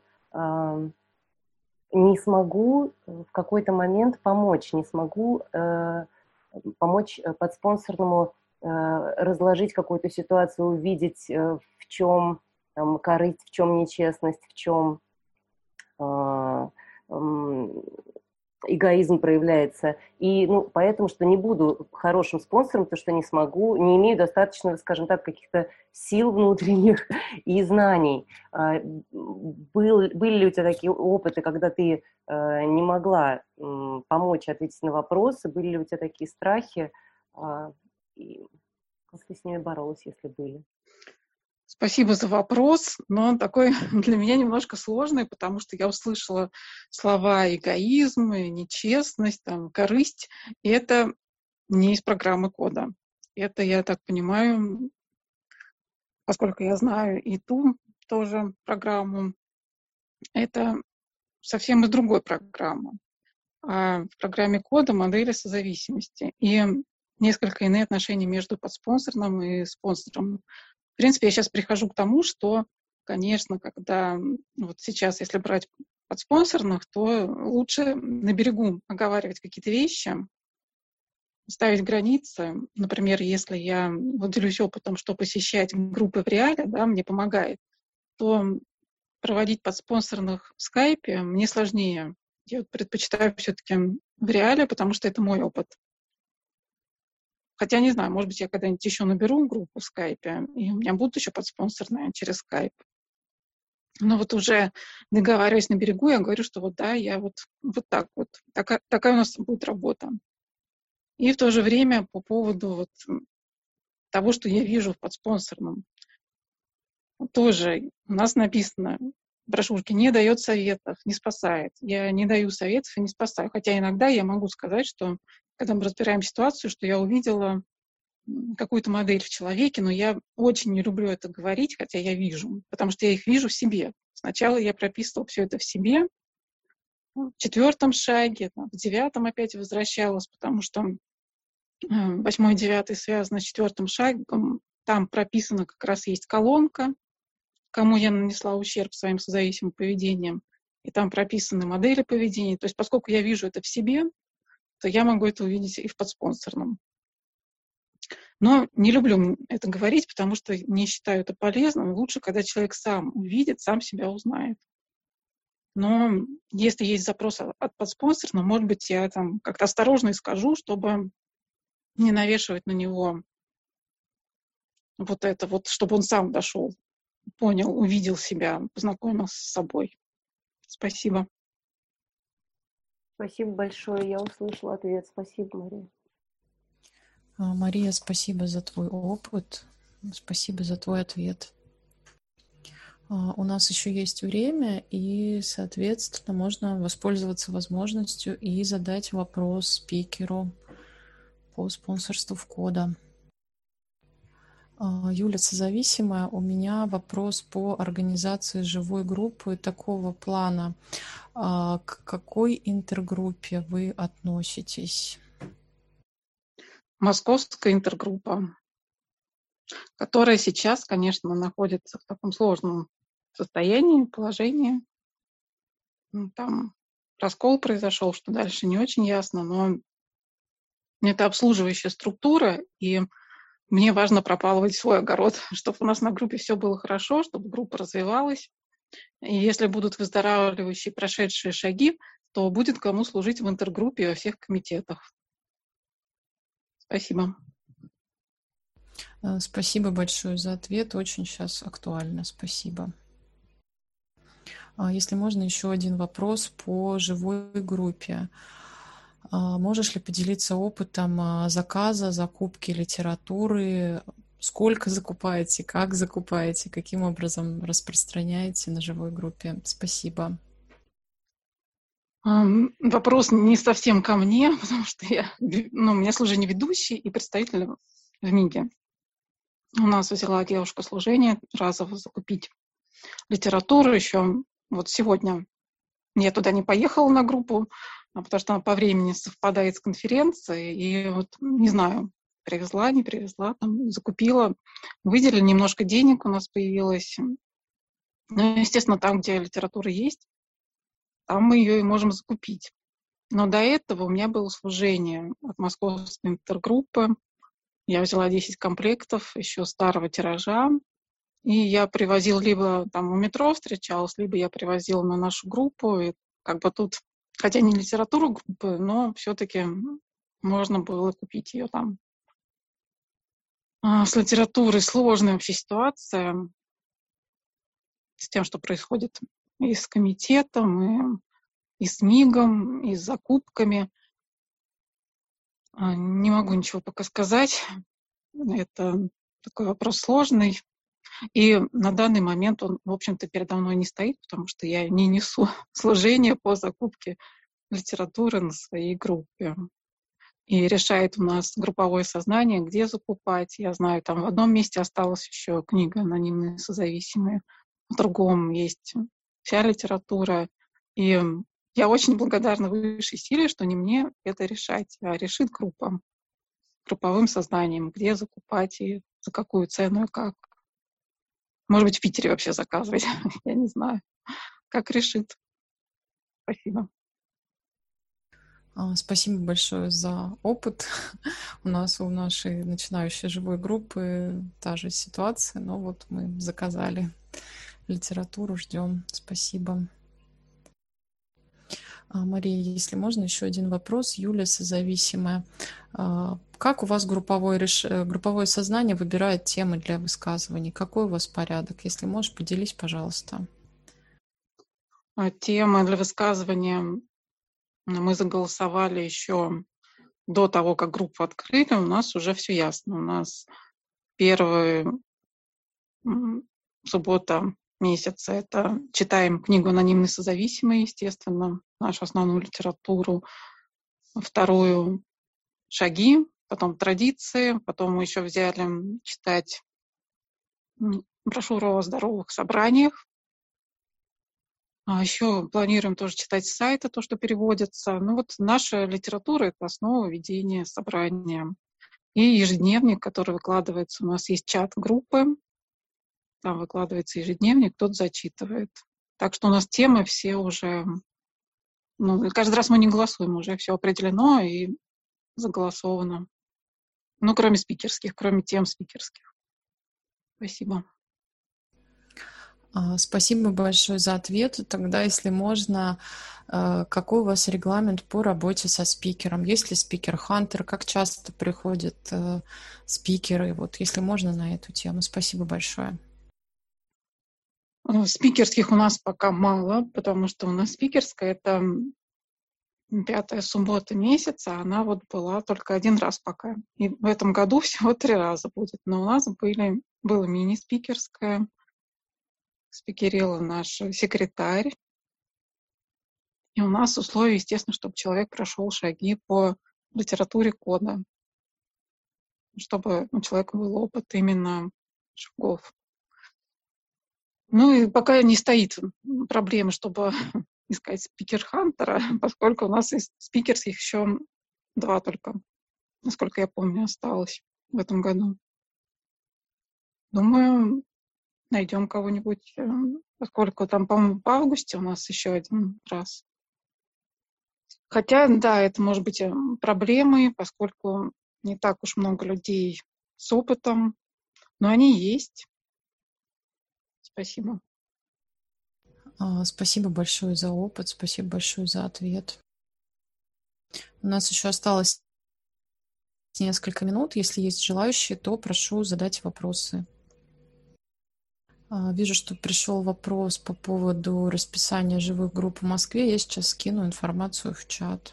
Speaker 5: не смогу в какой-то момент помочь, не смогу помочь подспонсорному разложить какую-то ситуацию, увидеть, в чем там корысть, в чем нечестность, в чем эгоизм проявляется. И, ну, поэтому, что не буду хорошим спонсором, потому что не смогу, не имею достаточно, скажем так, каких-то сил внутренних и знаний. Был, были ли у тебя такие опыты, когда ты э, не могла э, помочь ответить на вопросы? Были ли у тебя такие страхи? Э, и как ты с ними боролась, если были?
Speaker 2: Спасибо за вопрос, но он такой для меня немножко сложный, потому что я услышала слова эгоизм, нечестность, там, корысть, и это не из программы кода. Это, я так понимаю, поскольку я знаю и ту тоже программу, это совсем из другой программы. А в программе кода модели созависимости и несколько иные отношения между подспонсорным и спонсором. В принципе, я сейчас прихожу к тому, что, конечно, когда вот сейчас, если брать подспонсорных, то лучше на берегу оговаривать какие-то вещи, ставить границы. Например, если я вот делюсь опытом, что посещать группы в реале, да, мне помогает, то проводить подспонсорных в скайпе мне сложнее. Я вот предпочитаю все-таки в реале, потому что это мой опыт. Хотя, не знаю, может быть, я когда-нибудь еще наберу группу в скайпе, и у меня будут еще подспонсорные через скайп. Но вот уже договариваясь на берегу, я говорю, что вот да, я вот, вот так вот, такая, такая у нас будет работа. И в то же время по поводу вот того, что я вижу в подспонсорном, тоже у нас написано в брошюрке: не дает советов, не спасает. Я не даю советов и не спасаю. Хотя иногда я могу сказать, что когда мы разбираем ситуацию, что я увидела какую-то модель в человеке, но я очень не люблю это говорить, хотя я вижу, потому что я их вижу в себе. Сначала я прописывала все это в себе, в четвертом шаге, в девятом опять возвращалась, потому что восьмой и девятый связаны с четвертым шагом. Там прописано, как раз есть колонка, кому я нанесла ущерб своим созависимым поведением, и там прописаны модели поведения. То есть поскольку я вижу это в себе, то я могу это увидеть и в подспонсорном. Но не люблю это говорить, потому что не считаю это полезным. Лучше, когда человек сам увидит, сам себя узнает. Но если есть запрос от подспонсорного, может быть, я там как-то осторожно и скажу, чтобы не навешивать на него вот это вот, чтобы он сам дошел, понял, увидел себя, познакомился с собой. Спасибо.
Speaker 5: Спасибо большое, я услышала ответ. Спасибо, Мария.
Speaker 1: Мария, спасибо за твой опыт, спасибо за твой ответ. У нас еще есть время, и, соответственно, можно воспользоваться возможностью и задать вопрос спикеру по спонсорству ВКОДа. Юля Созависимая, у меня вопрос по организации живой группы такого плана. К какой интергруппе вы относитесь?
Speaker 2: Московская интергруппа, которая сейчас, конечно, находится в таком сложном состоянии, положении. Там раскол произошел, что дальше не очень ясно, но это обслуживающая структура, и мне важно пропалывать свой огород, чтобы у нас на группе все было хорошо, чтобы группа развивалась. И если будут выздоравливающие прошедшие шаги, то будет кому служить в интергруппе во всех комитетах. Спасибо.
Speaker 1: Спасибо большое за ответ. Очень сейчас актуально. Спасибо. Если можно, еще один вопрос по живой группе. Можешь ли поделиться опытом заказа, закупки литературы? Сколько закупаете, как закупаете, каким образом распространяете на живой группе? Спасибо.
Speaker 2: Вопрос не совсем ко мне, потому что я, ну, у меня служение ведущий и представитель в МИГе. У нас взяла девушка служение разово закупить литературу еще. Вот сегодня я туда не поехала на группу, потому что она по времени совпадает с конференцией. И вот не знаю, привезла, не привезла, там, закупила. Выделили немножко денег, у нас появилось. Ну, естественно, там, где литература есть, там мы ее и можем закупить. Но до этого у меня было служение от Московской интергруппы. Я взяла десять комплектов еще старого тиража. И я привозила либо там у метро встречалась, либо я привозила на нашу группу. И как бы тут, хотя не литературу группы, но все-таки можно было купить ее там. А с литературой сложная вообще ситуация с тем, что происходит и с комитетом, и, и с МИГом, и с закупками. Не могу ничего пока сказать. Это такой вопрос сложный. И на данный момент он, в общем-то, передо мной не стоит, потому что я не несу служение по закупке литературы на своей группе. И решает у нас групповое сознание, где закупать. Я знаю, там в одном месте осталась еще книга «Анонимные созависимые», в другом есть вся литература. И я очень благодарна высшей силе, что не мне это решать, а решит группа, групповым сознанием, где закупать и за какую цену и как. Может быть, в Питере вообще заказывать, я не знаю. Как решит. Спасибо.
Speaker 1: Спасибо большое за опыт. У нас у нашей начинающей живой группы та же ситуация, но вот мы заказали литературу, ждем. Спасибо. Мария, если можно, еще один вопрос. Юля Созависимая. Как у вас групповое, реш... групповое сознание выбирает темы для высказываний? Какой у вас порядок? Если можешь, поделись, пожалуйста.
Speaker 2: Темы для высказывания мы заголосовали еще до того, как группу открыли. У нас уже все ясно. У нас первая суббота месяца — это читаем книгу «Анонимные созависимые», естественно, нашу основную литературу. Вторую — «Шаги», потом «Традиции», потом мы еще взяли читать брошюру о здоровых собраниях. А еще планируем тоже читать с сайта то, что переводится. Ну вот наша литература — это основа ведения собрания. И ежедневник, который выкладывается. У нас есть чат группы, там выкладывается ежедневник, кто-то зачитывает. Так что у нас темы все уже... Ну, каждый раз мы не голосуем, уже все определено и заголосовано. Ну, кроме спикерских, кроме тем спикерских. Спасибо.
Speaker 1: Спасибо большое за ответ. Тогда, если можно, какой у вас регламент по работе со спикером? Есть ли спикер-хантер? Как часто приходят спикеры? Вот, если можно, на эту тему. Спасибо большое.
Speaker 2: Спикерских у нас пока мало, потому что у нас спикерская — это пятая суббота месяца, она вот была только один раз пока. И в этом году всего три раза будет. Но у нас были, было мини-спикерское, спикерила наш секретарь. И у нас условия, естественно, чтобы человек прошел шаги по литературе кода, чтобы у человека был опыт именно шагов. Ну и пока не стоит проблемы, чтобы искать спикер-хантера, поскольку у нас из спикерских еще два только, насколько я помню, осталось в этом году. Думаю, найдем кого-нибудь, поскольку там, по-моему, в августе у нас еще один раз. Хотя, да, это может быть проблемой, поскольку не так уж много людей с опытом, но они есть. Спасибо.
Speaker 1: Спасибо большое за опыт, спасибо большое за ответ. У нас еще осталось несколько минут. Если есть желающие, то прошу задать вопросы. Вижу, что пришел вопрос по поводу расписания живых групп в Москве. Я сейчас скину информацию в чат.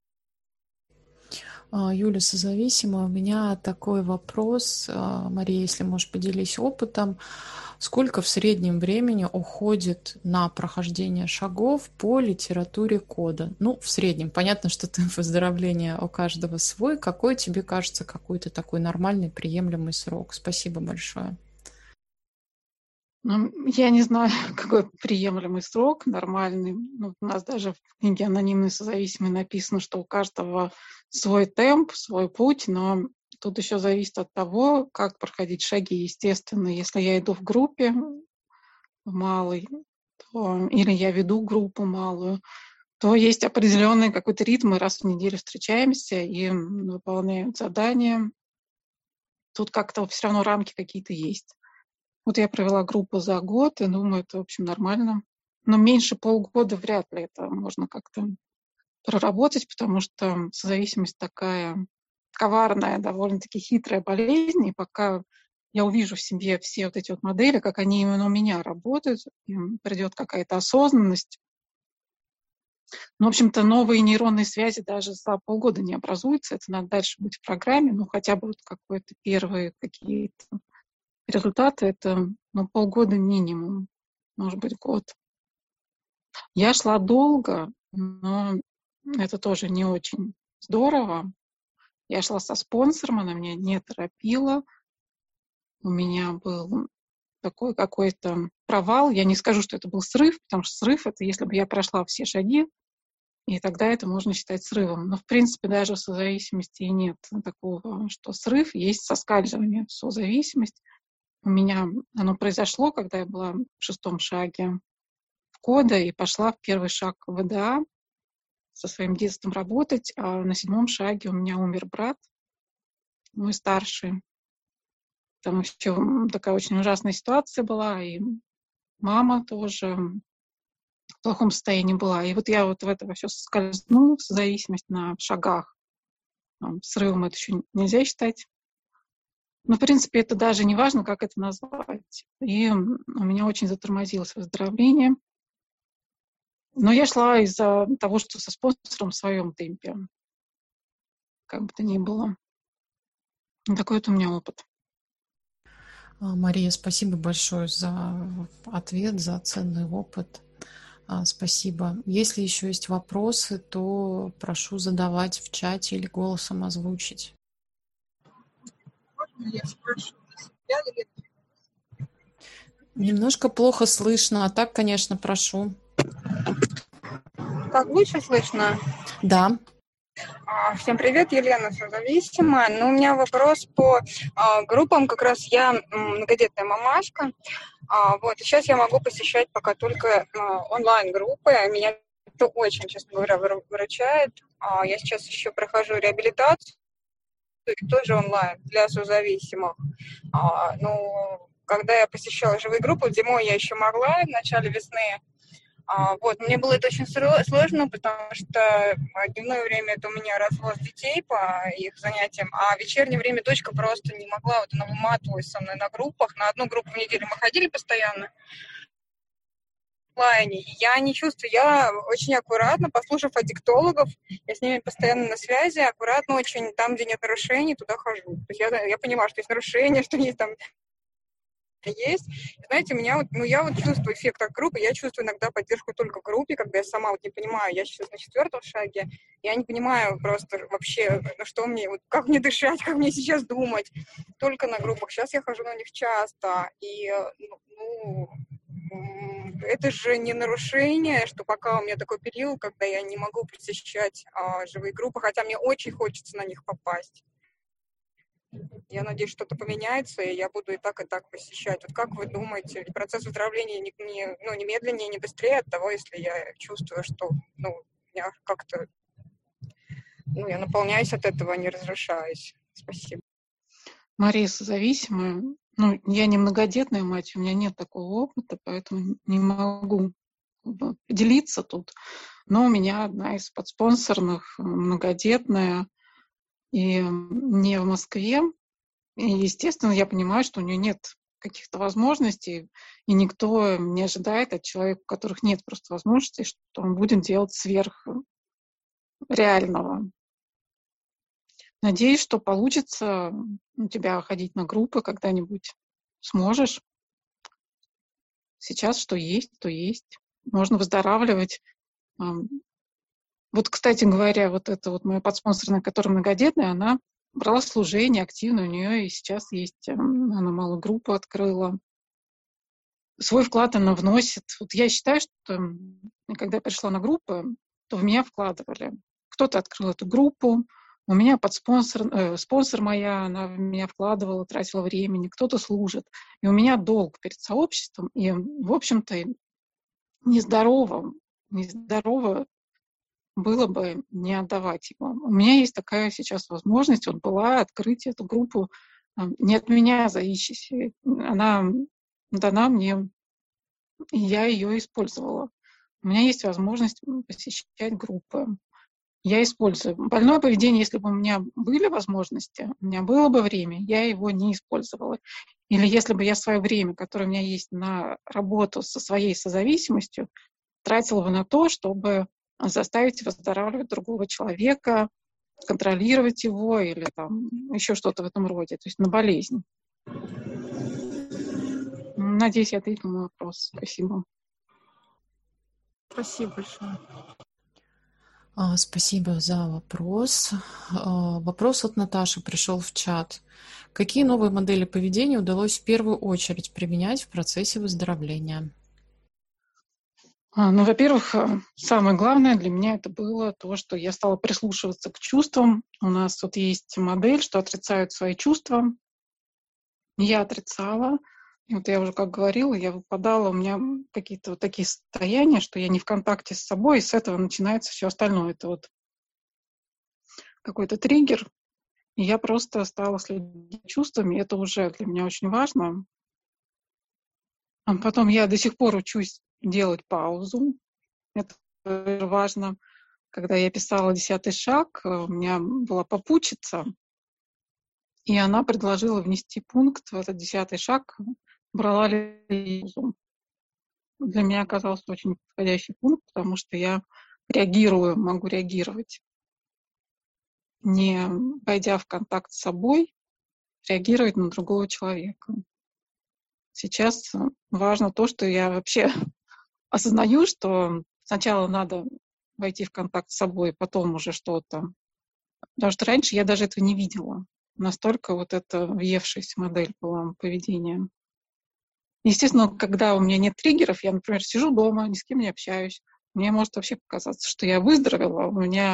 Speaker 1: Юля Созависимая, у меня такой вопрос. Мария, если можешь, поделись опытом. Сколько в среднем времени уходит на прохождение шагов по литературе кода? Ну, в среднем. Понятно, что темп выздоровления у каждого свой. Какой тебе кажется какой-то такой нормальный, приемлемый срок? Спасибо большое.
Speaker 2: Ну, я не знаю, какой приемлемый срок, нормальный. Ну, у нас даже в книге «Анонимные созависимые» написано, что у каждого свой темп, свой путь, но тут еще зависит от того, как проходить шаги. Естественно, если я иду в группе малой, то, или я веду группу малую, то есть определенный какой-то ритм, мы раз в неделю встречаемся и выполняем задания. Тут как-то все равно рамки какие-то есть. Вот я провела группу за год, и думаю, это, в общем, нормально. Но меньше полгода вряд ли это можно как-то проработать, потому что созависимость такая коварная, довольно-таки хитрая болезнь, и пока я увижу в себе все вот эти вот модели, как они именно у меня работают, придет какая-то осознанность. Ну, в общем-то, новые нейронные связи даже за полгода не образуются, это надо дальше быть в программе, ну, хотя бы вот какие-то первые какие-то результаты — это ну, полгода минимум, может быть, год. Я шла долго, но это тоже не очень здорово. Я шла со спонсором, она меня не торопила. У меня был такой какой-то провал. Я не скажу, что это был срыв, потому что срыв — это если бы я прошла все шаги, и тогда это можно считать срывом. Но, в принципе, даже в созависимости и нет такого, что срыв, есть соскальзывание в созависимость. У меня оно произошло, когда я была в шестом шаге в кода и пошла в первый шаг в ВДА со своим детством работать, а на седьмом шаге у меня умер брат, мой старший. Там еще такая очень ужасная ситуация была, и мама тоже в плохом состоянии была. И вот я вот в это все скользнула, в зависимости на шагах. Там, срывом это еще нельзя считать. Но, в принципе, это даже не важно, как это назвать. И у меня очень затормозилось выздоровление. Но я шла из-за того, что со спонсором в своем темпе. Как бы то ни было. Такой вот у меня опыт.
Speaker 1: Мария, спасибо большое за ответ, за ценный опыт. Спасибо. Если еще есть вопросы, то прошу задавать в чате или голосом озвучить.
Speaker 6: Я спрошу за себя, или...
Speaker 1: Немножко плохо слышно, а так, конечно, прошу.
Speaker 6: Так лучше слышно?
Speaker 1: Да.
Speaker 6: А, Всем привет, Елена, созависимая. Ну, у меня вопрос по а, группам. Как раз я м, многодетная мамашка. А, вот, и сейчас я могу посещать пока только а, онлайн-группы. Меня это очень, честно говоря, выру- выручает. А, я сейчас еще прохожу реабилитацию, и тоже онлайн для созависимых. А, ну, когда я посещала живые группы, зимой я еще могла, в начале весны. А, вот, мне было это очень сро- сложно, потому что а, дневное время это у меня развоз детей по их занятиям, а в вечернее время дочка просто не могла, вот она выматывалась со мной на группах. На одну группу в неделю мы ходили постоянно в онлайне, и я не чувствую, я очень аккуратно, послушав аддиктологов, я с ними постоянно на связи, аккуратно очень, там, где нет нарушений, туда хожу. То есть я, я понимаю, что есть нарушения, что есть там есть. Знаете, у меня вот, ну, я вот чувствую эффект от группы, я чувствую иногда поддержку только в группе, когда я сама вот не понимаю, я сейчас на четвертом шаге, я не понимаю просто вообще, на что мне, вот как мне дышать, как мне сейчас думать, только на группах. Сейчас я хожу на них часто, и, ну, это же не нарушение, что пока у меня такой период, когда я не могу посещать а, живые группы, хотя мне очень хочется на них попасть. Я надеюсь, что-то поменяется, и я буду и так, и так посещать. Вот как вы думаете, процесс выздоровления не, не, ну, не медленнее, не быстрее от того, если я чувствую, что ну, я как-то ну, я наполняюсь от этого, а не разрушаюсь? Спасибо.
Speaker 2: Мария созависимая. Ну, я не многодетная мать, у меня нет такого опыта, поэтому не могу поделиться тут. Но у меня одна из подспонсорных многодетная и не в Москве. И, естественно, я понимаю, что у нее нет каких-то возможностей, и никто не ожидает от человека, у которых нет просто возможностей, что он будет делать сверх реального. Надеюсь, что получится у тебя ходить на группы когда-нибудь. Сможешь. Сейчас что есть, то есть. Можно выздоравливать. Вот, кстати говоря, вот эта вот моя подспонсорная, которая многодетная, она брала служение активно, у нее и сейчас есть, она малую группу открыла. Свой вклад она вносит. Вот я считаю, что когда я пришла на группы, то в меня вкладывали. Кто-то открыл эту группу, у меня подспонсор, э, спонсор моя, она в меня вкладывала, тратила времени, кто-то служит. И у меня долг перед сообществом, и, в общем-то, нездорово, нездорово было бы не отдавать его. У меня есть такая сейчас возможность, вот была открыть эту группу не от меня зависящая. Она дана мне, и я ее использовала. У меня есть возможность посещать группы. Я использую. Больное поведение, если бы у меня были возможности, у меня было бы время, я его не использовала. Или если бы я свое время, которое у меня есть на работу со своей созависимостью, тратила бы на то, чтобы заставить выздоравливать другого человека, контролировать его или там еще что-то в этом роде, то есть на болезнь. Надеюсь, я ответила на вопрос. Спасибо.
Speaker 6: Спасибо большое.
Speaker 1: Спасибо за вопрос. Вопрос от Наташи пришел в чат. Какие новые модели поведения удалось в первую очередь применять в процессе выздоровления?
Speaker 2: Ну, во-первых, самое главное для меня это было то, что я стала прислушиваться к чувствам. У нас тут есть модель, что отрицают свои чувства. Я отрицала. И вот я уже как говорила, я выпадала, у меня какие-то вот такие состояния, что я не в контакте с собой, и с этого начинается все остальное. Это вот какой-то триггер. И я просто стала следить чувствами. Это уже для меня очень важно. А потом я до сих пор учусь делать паузу. Это важно. Когда я писала «Десятый шаг», у меня была попутчица, и она предложила внести пункт в этот десятый шаг, брала ли паузу. Для меня оказался очень подходящий пункт, потому что я реагирую, могу реагировать, не войдя в контакт с собой, реагировать на другого человека. Сейчас важно то, что я вообще осознаю, что сначала надо войти в контакт с собой, потом уже что-то. Потому что раньше я даже этого не видела. Настолько вот эта въевшаяся модель была поведения. Естественно, когда у меня нет триггеров, я, например, сижу дома, ни с кем не общаюсь, мне может вообще показаться, что я выздоровела, у меня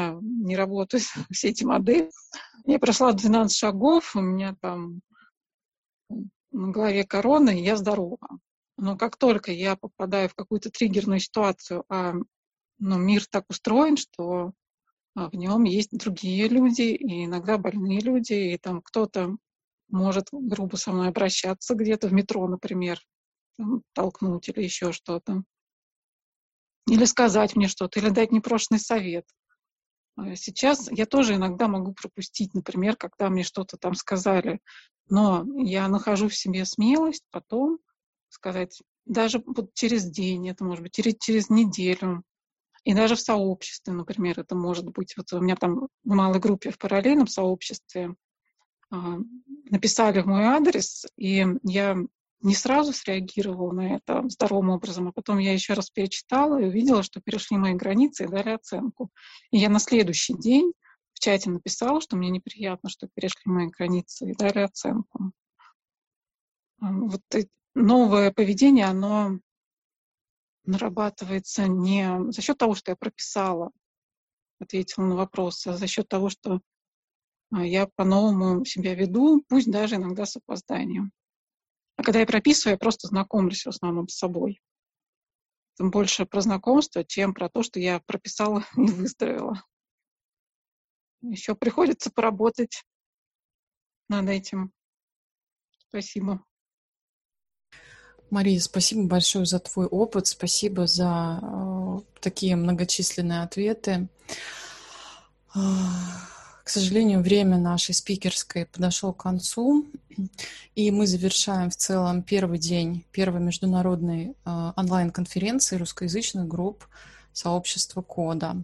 Speaker 2: не работают все эти модели. Я прошла двенадцать шагов, у меня там на голове корона, и я здорова. Но как только я попадаю в какую-то триггерную ситуацию, а ну, мир так устроен, что в нем есть другие люди, и иногда больные люди, и там кто-то может грубо со мной обращаться где-то в метро, например, там, толкнуть или еще что-то. Или сказать мне что-то, или дать непрошенный совет. Сейчас я тоже иногда могу пропустить, например, когда мне что-то там сказали, но я нахожу в себе смелость потом сказать, даже вот через день, это может быть через, через неделю, и даже в сообществе, например, это может быть. Вот у меня там в малой группе, в параллельном сообществе а, написали в мой адрес, и я не сразу среагировала на это здоровым образом, а потом я еще раз перечитала и увидела, что перешли мои границы и дали оценку. И я на следующий день в чате написала, что мне неприятно, что перешли мои границы и дали оценку. Вот новое поведение, оно нарабатывается не за счет того, что я прописала, ответила на вопросы, а за счет того, что я по-новому себя веду, пусть даже иногда с опозданием. А когда я прописываю, я просто знакомлюсь в основном с собой. Тем больше про знакомство, чем про то, что я прописала и выздоровела. Еще приходится поработать над этим. Спасибо.
Speaker 1: Мария, спасибо большое за твой опыт, спасибо за э, такие многочисленные ответы. Э, к сожалению, время нашей спикерской подошло к концу, и мы завершаем в целом первый день первой международной э, онлайн-конференции русскоязычных групп сообщества кода.